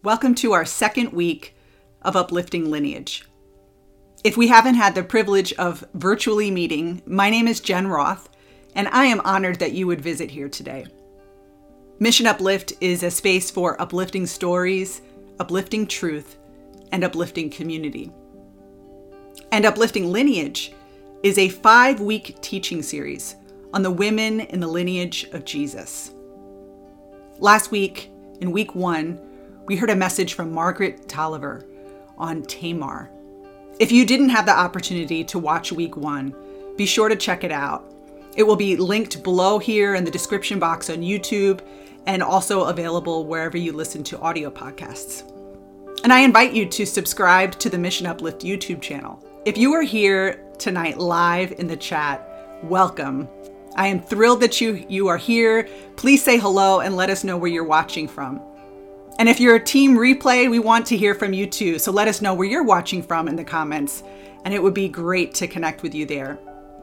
Welcome to our second week of Uplifting Lineage. If we haven't had the privilege of virtually meeting, my name is Jen Roth, and I am honored that you would visit here today. Mission Uplift is a space for uplifting stories, uplifting truth, and uplifting community. And Uplifting Lineage is a 5-week teaching series on the women in the lineage of Jesus. Last week, in week 1, we heard a message from Margaret Tolliver on Tamar. If you didn't have the opportunity to watch week 1, be sure to check it out. It will be linked below here in the description box on YouTube and also available wherever you listen to audio podcasts. And I invite you to subscribe to the Mission Uplift YouTube channel. If you are here tonight live in the chat, welcome. I am thrilled that you are here. Please say hello and let us know where you're watching from. And if you're a team replay, we want to hear from you too. So let us know where you're watching from in the comments, and it would be great to connect with you there.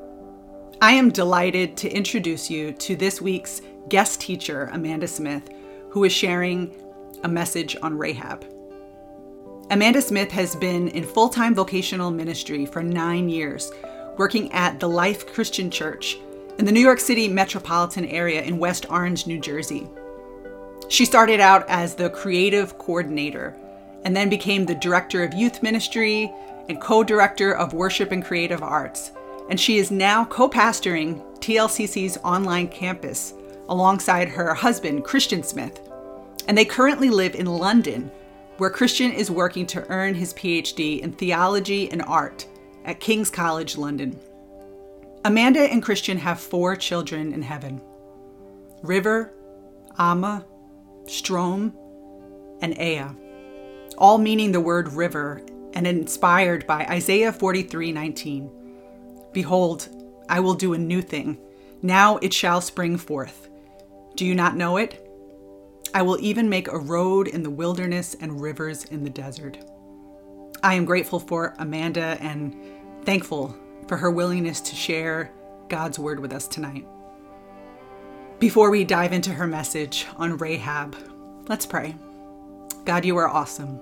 I am delighted to introduce you to this week's guest teacher, Amanda Smith, who is sharing a message on Rahab. Amanda Smith has been in full-time vocational ministry for 9 years, working at the Life Christian Church in the New York City metropolitan area in West Orange, New Jersey. She started out as the creative coordinator and then became the director of youth ministry and co-director of worship and creative arts. And she is now co-pastoring TLCC's online campus alongside her husband, Christian Smith. And they currently live in London, where Christian is working to earn his PhD in theology and art at King's College London. Amanda and Christian have 4 children in heaven: River, Amma, Strom, and Aya, all meaning the word river and inspired by Isaiah 43:19. Behold, I will do a new thing. Now it shall spring forth. Do you not know it? I will even make a road in the wilderness and rivers in the desert. I am grateful for Amanda and thankful for her willingness to share God's word with us tonight. Before we dive into her message on Rahab, let's pray. God, you are awesome.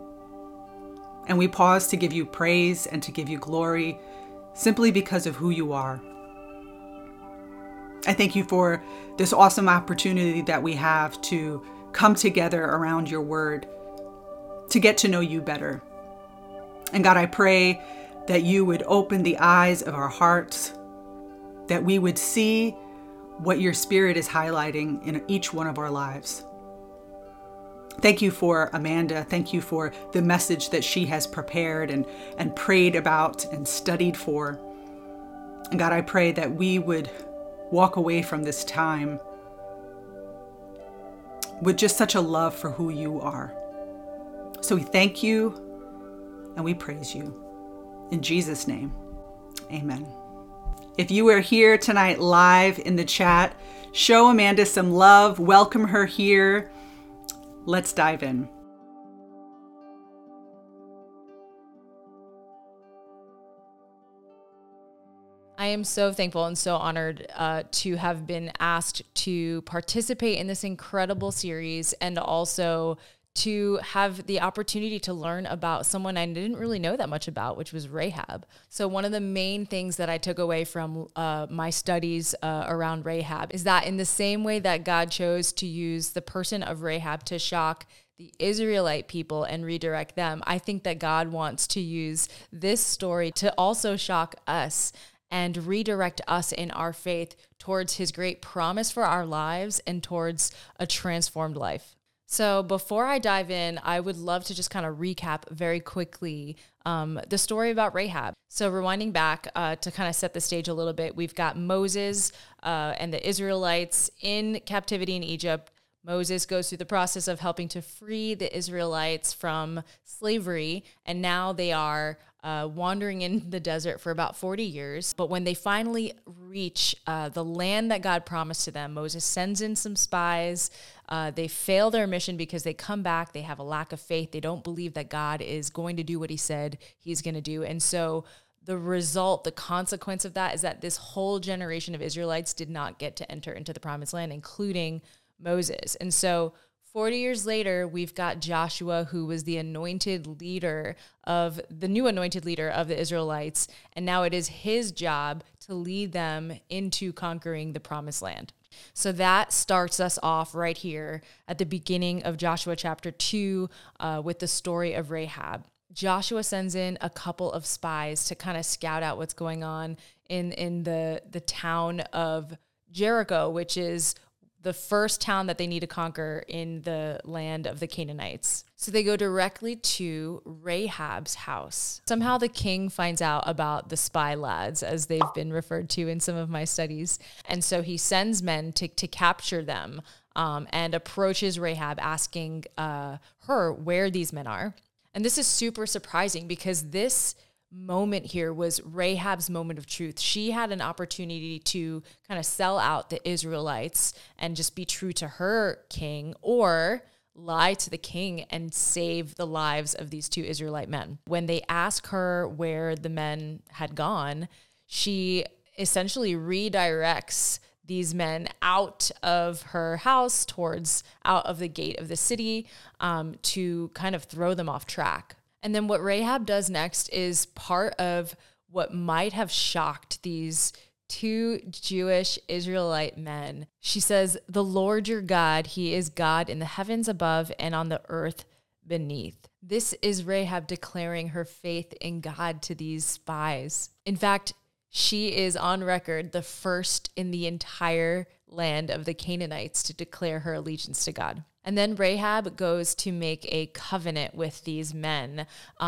And we pause to give you praise and to give you glory simply because of who you are. I thank you for this awesome opportunity that we have to come together around your word, to get to know you better. And God, I pray that you would open the eyes of our hearts, that we would see what your Spirit is highlighting in each one of our lives. Thank you for Amanda. Thank you for the message that she has prepared and prayed about and studied for. And God, I pray that we would walk away from this time with just such a love for who you are. So we thank you and we praise you. In Jesus' name, amen. If you are here tonight live in the chat, show Amanda some love, welcome her here. Let's dive in. I am so thankful and so honored to have been asked to participate in this incredible series and also to have the opportunity to learn about someone I didn't really know that much about, which was Rahab. So one of the main things that I took away from my studies around Rahab is that in the same way that God chose to use the person of Rahab to shock the Israelite people and redirect them, I think that God wants to use this story to also shock us and redirect us in our faith towards his great promise for our lives and towards a transformed life. So before I dive in, I would love to just kind of recap very quickly the story about Rahab. So rewinding back to kind of set the stage a little bit, we've got Moses and the Israelites in captivity in Egypt. Moses goes through the process of helping to free the Israelites from slavery, and now they are wandering in the desert for about 40 years. But when they finally reach the land that God promised to them, Moses sends in some spies. They fail their mission because they come back. They have a lack of faith. They don't believe that God is going to do what he said he's going to do. And so the result, the consequence of that is that this whole generation of Israelites did not get to enter into the promised land, including Moses. And so 40 years later, we've got Joshua, who was the new anointed leader of the Israelites. And now it is his job to lead them into conquering the promised land. So that starts us off right here at the beginning of Joshua chapter 2 with the story of Rahab. Joshua sends in a couple of spies to kind of scout out what's going on in the town of Jericho, which is the first town that they need to conquer in the land of the Canaanites. So they go directly to Rahab's house. Somehow the king finds out about the spy lads, as they've been referred to in some of my studies. And so he sends men to capture them and approaches Rahab asking her where these men are. And this is super surprising because this moment here was Rahab's moment of truth. She had an opportunity to kind of sell out the Israelites and just be true to her king, or lie to the king and save the lives of these two Israelite men. When they ask her where the men had gone, she essentially redirects these men out of her house out of the gate of the city to kind of throw them off track. And then what Rahab does next is part of what might have shocked these two Jewish Israelite men. She says, "The Lord your God, he is God in the heavens above and on the earth beneath." This is Rahab declaring her faith in God to these spies. In fact, she is on record the first in the entire land of the Canaanites to declare her allegiance to God. And then Rahab goes to make a covenant with these men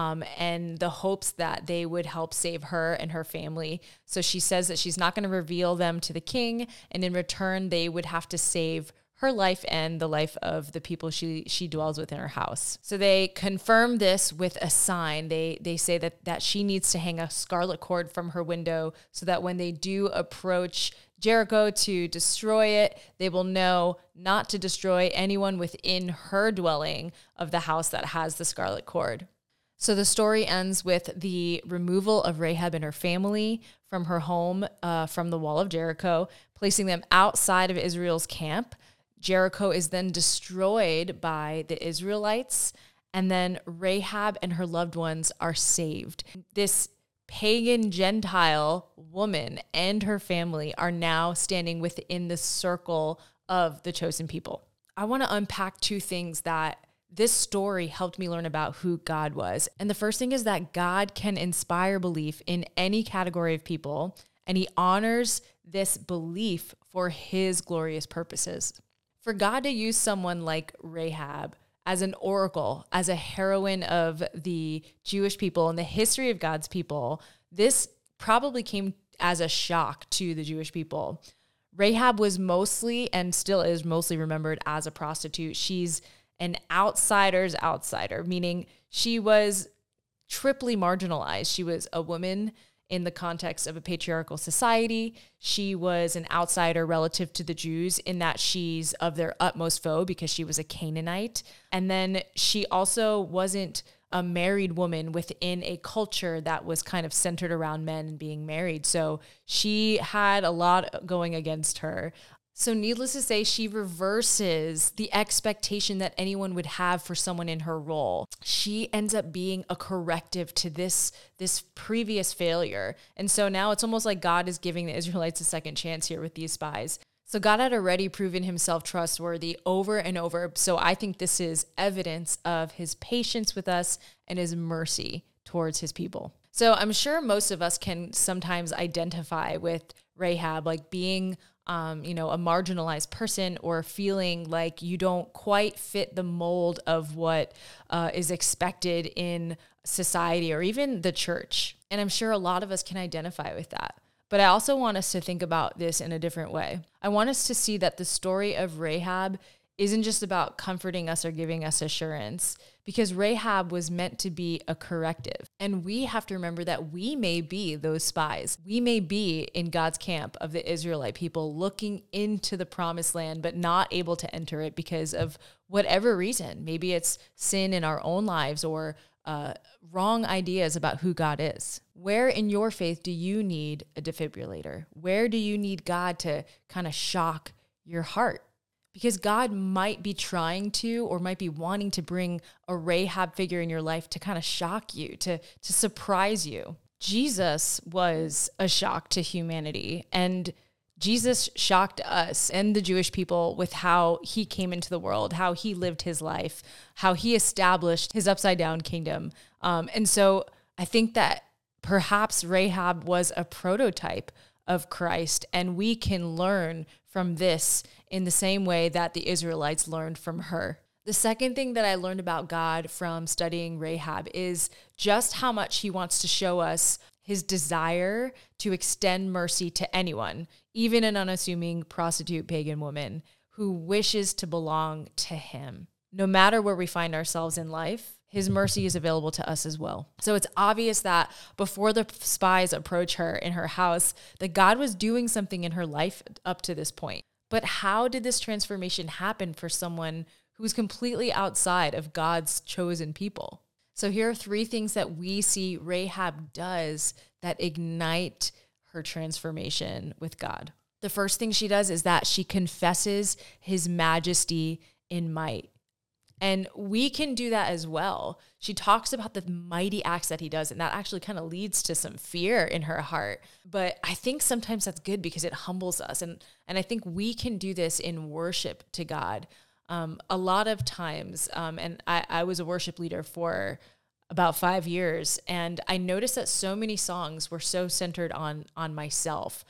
and the hopes that they would help save her and her family. So she says that she's not going to reveal them to the king, and in return, they would have to save her life and the life of the people she dwells with in her house. So they confirm this with a sign. They say that she needs to hang a scarlet cord from her window so that when they do approach Jericho to destroy it, they will know not to destroy anyone within her dwelling of the house that has the scarlet cord. So the story ends with the removal of Rahab and her family from her home, from the wall of Jericho, placing them outside of Israel's camp. Jericho is then destroyed by the Israelites, and then Rahab and her loved ones are saved. This pagan Gentile woman and her family are now standing within the circle of the chosen people. I want to unpack two things that this story helped me learn about who God was. And the first thing is that God can inspire belief in any category of people, and he honors this belief for his glorious purposes. For God to use someone like Rahab as an oracle, as a heroine of the Jewish people and the history of God's people, this probably came as a shock to the Jewish people. Rahab was mostly, and still is mostly, remembered as a prostitute. She's an outsider's outsider, meaning she was triply marginalized. She was a woman in the context of a patriarchal society. She was an outsider relative to the Jews in that she's of their utmost foe because she was a Canaanite. And then she also wasn't a married woman within a culture that was kind of centered around men and being married. So she had a lot going against her. So needless to say, she reverses the expectation that anyone would have for someone in her role. She ends up being a corrective to this previous failure. And so now it's almost like God is giving the Israelites a second chance here with these spies. So God had already proven himself trustworthy over and over. So I think this is evidence of his patience with us and his mercy towards his people. So I'm sure most of us can sometimes identify with Rahab, like being a marginalized person, or feeling like you don't quite fit the mold of what is expected in society or even the church. And I'm sure a lot of us can identify with that. But I also want us to think about this in a different way. I want us to see that the story of Rahab isn't just about comforting us or giving us assurance, because Rahab was meant to be a corrective. And we have to remember that we may be those spies. We may be in God's camp of the Israelite people looking into the promised land, but not able to enter it because of whatever reason. Maybe it's sin in our own lives or wrong ideas about who God is. Where in your faith do you need a defibrillator? Where do you need God to kind of shock your heart? because God might be trying to, or might be wanting to bring a Rahab figure in your life to kind of shock you, to surprise you. Jesus was a shock to humanity, and Jesus shocked us and the Jewish people with how he came into the world, how he lived his life, how he established his upside down kingdom. And so I think that perhaps Rahab was a prototype of Christ, and we can learn from this in the same way that the Israelites learned from her. The second thing that I learned about God from studying Rahab is just how much he wants to show us his desire to extend mercy to anyone, even an unassuming prostitute pagan woman who wishes to belong to him. No matter where we find ourselves in life, his mercy is available to us as well. So it's obvious that before the spies approach her in her house, that God was doing something in her life up to this point. But how did this transformation happen for someone who's completely outside of God's chosen people? So here are 3 things that we see Rahab does that ignite her transformation with God. The first thing she does is that she confesses his majesty in might. And we can do that as well. She talks about the mighty acts that he does, and that actually kind of leads to some fear in her heart. But I think sometimes that's good because it humbles us. And I think we can do this in worship to God. A lot of times, and I was a worship leader for about 5 years, and I noticed that so many songs were so centered on myself.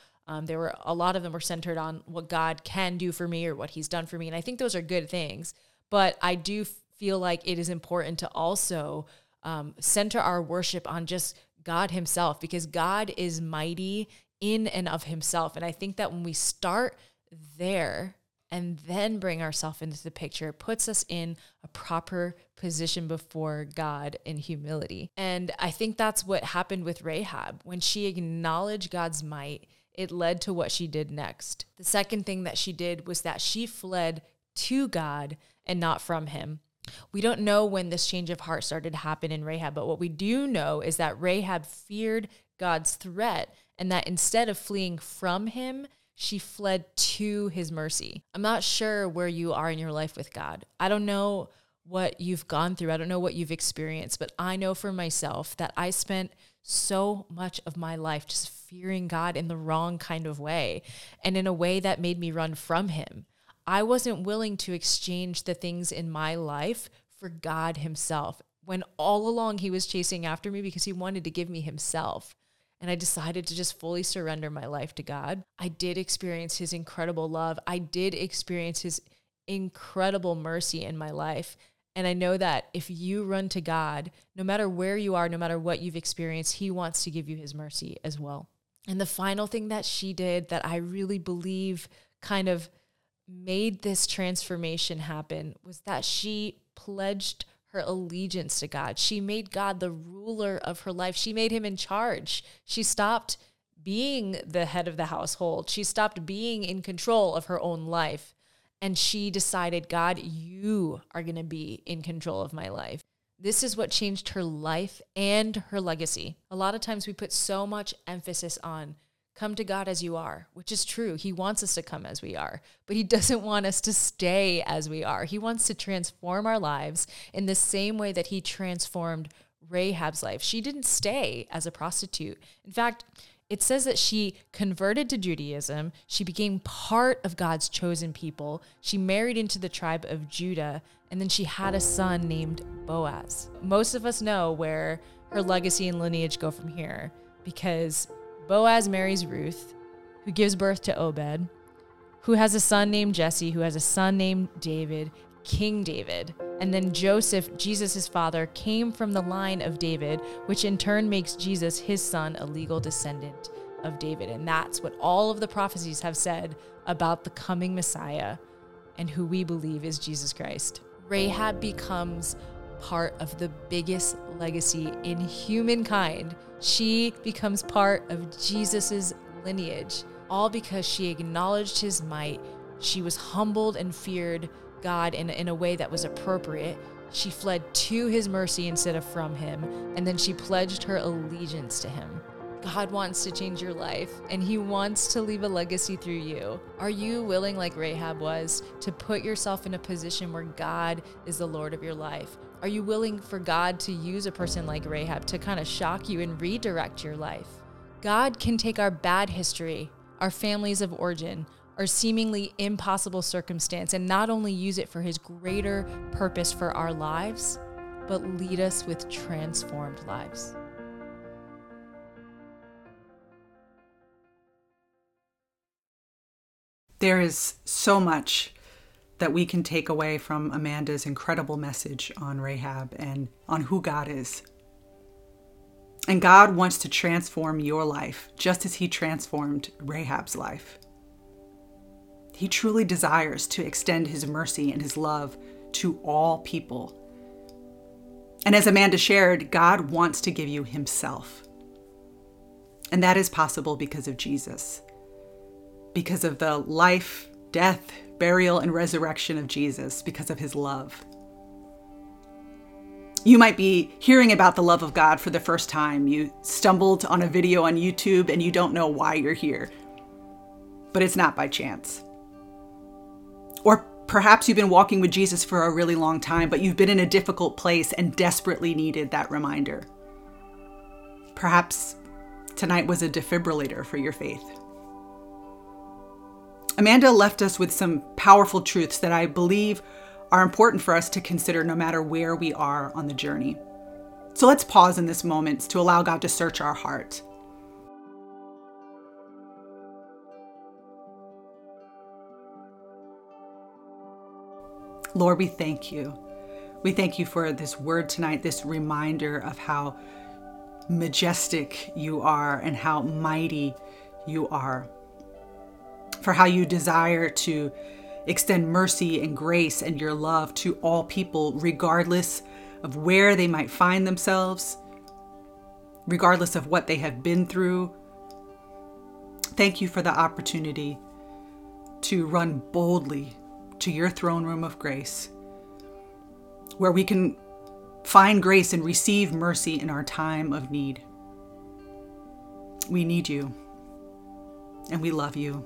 A lot of them were centered on what God can do for me or what he's done for me. And I think those are good things. But I do feel like it is important to also center our worship on just God himself, because God is mighty in and of himself. And I think that when we start there and then bring ourselves into the picture, it puts us in a proper position before God in humility. And I think that's what happened with Rahab. When she acknowledged God's might, it led to what she did next. The second thing that she did was that she fled to God and not from him. We don't know when this change of heart started to happen in Rahab, but what we do know is that Rahab feared God's threat, and that instead of fleeing from him, she fled to his mercy. I'm not sure where you are in your life with God. I don't know what you've gone through. I don't know what you've experienced, but I know for myself that I spent so much of my life just fearing God in the wrong kind of way, and in a way that made me run from him. I wasn't willing to exchange the things in my life for God himself, when all along he was chasing after me because he wanted to give me himself. And I decided to just fully surrender my life to God. I did experience his incredible love. I did experience his incredible mercy in my life. And I know that if you run to God, no matter where you are, no matter what you've experienced, he wants to give you his mercy as well. And the final thing that she did that I really believe kind of made this transformation happen was that she pledged her allegiance to God. She made God the ruler of her life. She made him in charge. She stopped being the head of the household. She stopped being in control of her own life. And she decided, God, you are going to be in control of my life. This is what changed her life and her legacy. A lot of times we put so much emphasis on come to God as you are, which is true. He wants us to come as we are, but he doesn't want us to stay as we are. He wants to transform our lives in the same way that he transformed Rahab's life. She didn't stay as a prostitute. In fact, it says that she converted to Judaism. She became part of God's chosen people. She married into the tribe of Judah, and then she had a son named Boaz. Most of us know where her legacy and lineage go from here, because Boaz marries Ruth, who gives birth to Obed, who has a son named Jesse, who has a son named David, King David. And then Joseph, Jesus' father, came from the line of David, which in turn makes Jesus, his son, a legal descendant of David. And that's what all of the prophecies have said about the coming Messiah and who we believe is Jesus Christ. Rahab becomes part of the biggest legacy in humankind. She becomes part of Jesus's lineage, all because she acknowledged his might. She was humbled and feared God in a way that was appropriate. She fled to his mercy instead of from him, and then she pledged her allegiance to him. God wants to change your life, and he wants to leave a legacy through you. Are you willing, like Rahab was, to put yourself in a position where God is the Lord of your life? Are you willing for God to use a person like Rahab to kind of shock you and redirect your life? God can take our bad history, our families of origin, our seemingly impossible circumstance, and not only use it for his greater purpose for our lives, but lead us with transformed lives. There is so much that we can take away from Amanda's incredible message on Rahab and on who God is. And God wants to transform your life just as he transformed Rahab's life. He truly desires to extend his mercy and his love to all people. And as Amanda shared, God wants to give you himself. And that is possible because of Jesus. Because of the life, death, burial, and resurrection of Jesus, because of his love. You might be hearing about the love of God for the first time. You stumbled on a video on YouTube and you don't know why you're here. But it's not by chance. Or perhaps you've been walking with Jesus for a really long time, but you've been in a difficult place and desperately needed that reminder. Perhaps tonight was a defibrillator for your faith. Amanda left us with some powerful truths that I believe are important for us to consider no matter where we are on the journey. So let's pause in this moment to allow God to search our heart. Lord, we thank you. We thank you for this word tonight, this reminder of how majestic you are and how mighty you are. For how you desire to extend mercy and grace and your love to all people, regardless of where they might find themselves, regardless of what they have been through. Thank you for the opportunity to run boldly to your throne room of grace, where we can find grace and receive mercy in our time of need. We need you, and we love you.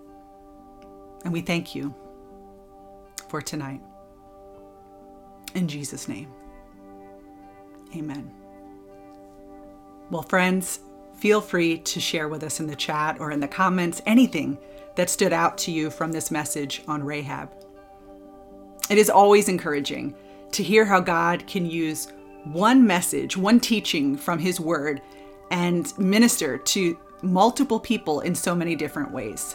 And we thank you for tonight. In Jesus' name, amen. Well, friends, feel free to share with us in the chat or in the comments anything that stood out to you from this message on Rahab. It is always encouraging to hear how God can use one message, one teaching from his word, and minister to multiple people in so many different ways.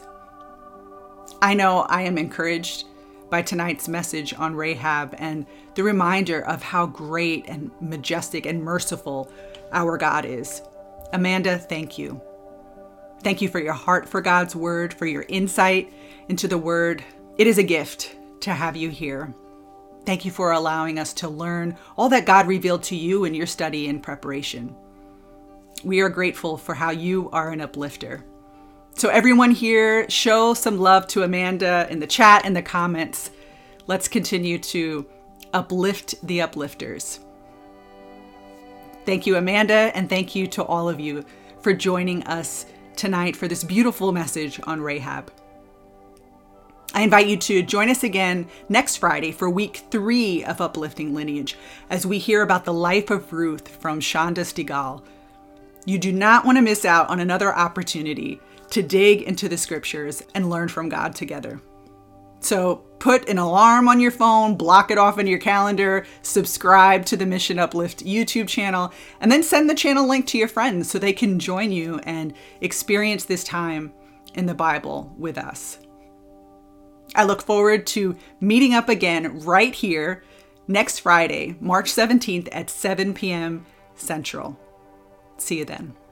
I know I am encouraged by tonight's message on Rahab and the reminder of how great and majestic and merciful our God is. Amanda, thank you. Thank you for your heart for God's word, for your insight into the word. It is a gift to have you here. Thank you for allowing us to learn all that God revealed to you in your study and preparation. We are grateful for how you are an uplifter. So everyone here, show some love to Amanda in the chat and the comments. Let's continue to uplift the uplifters. Thank you, Amanda, and thank you to all of you for joining us tonight for this beautiful message on Rahab. I invite you to join us again next Friday for week 3 of Uplifting Lineage as we hear about the life of Ruth from Shonda Stigall. You do not want to miss out on another opportunity to dig into the scriptures and learn from God together. So put an alarm on your phone, block it off in your calendar, subscribe to the Mission Uplift YouTube channel, and then send the channel link to your friends so they can join you and experience this time in the Bible with us. I look forward to meeting up again right here next Friday, March 17th at 7 p.m. Central. See you then.